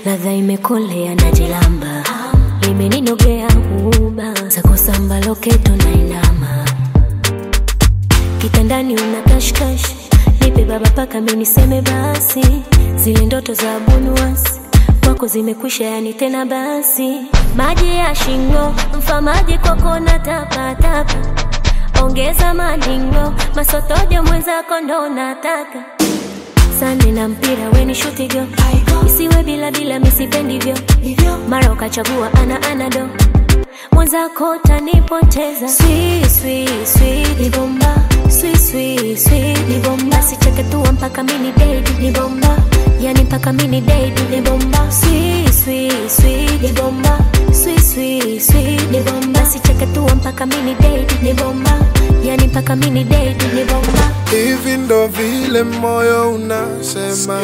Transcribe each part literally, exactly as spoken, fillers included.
ladha imekolea na jilamba, limeninogea huba zako samba loketo na inama. Kitandani una kashkash, nipe baba paka mimi niseme basi. Zile ndoto za bunuasi kwako zimekwisha, yani tena basi. Maji ya shingo mfamaji kwako na tapa tapa, ongeza maningo masotojo mwenzako ndo nataka. Sane na mpira weni shuti go, isiwe bila bila misipendi vyo. Mara ukachagua ana anado, mwenzako tanipoteza. Sweet sweet sweet ni bomba, sweet sweet sweet ni bomba. Sicheke tuwa mpaka mini date ni bomba, yani mpaka mini date ni bomba. Sweet sweet sweet ni bomba, sweet sweet sweet ni bomba. Sicheke tuwa mpaka mini date ni bomba, yani mpaka mini date ni bomba. Hivi ndo vile moyo unasema,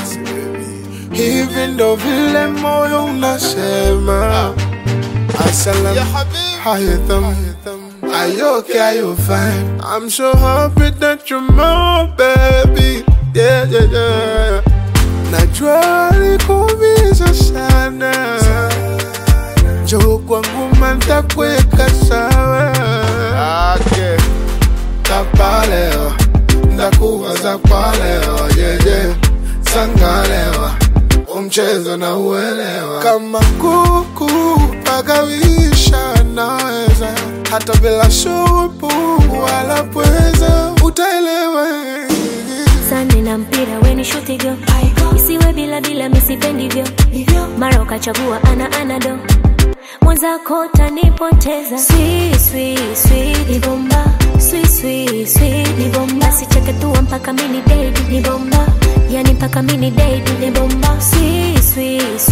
hivi ndo vile moyo unasema. Assalam, how you thumb? Are you okay, are you fine? I'm so happy that you're my baby. Yeah, yeah, yeah. Najua likuumiza sana, njoo kwangu nitakuweka sawa. Okay. Tapalewa, ndakuwaza kwa leo, yeah, yeah. Sangalewa, umchezo na uelewa. Kama kuku pagawisha naweza, hata bila shupu wala pweza, utaelewa. Sane na mpira weni shuti go, isiwe bila bila misipendi vyo. Mara ukachagua ana anado, mwenzako tanipoteza. Sweet sweet sweet ni bomba, sweet sweet sweet ni bomba. Sicheke tuwa mpaka mini date ni bomba, yani mpaka mini date ni bomba. Sweet sweet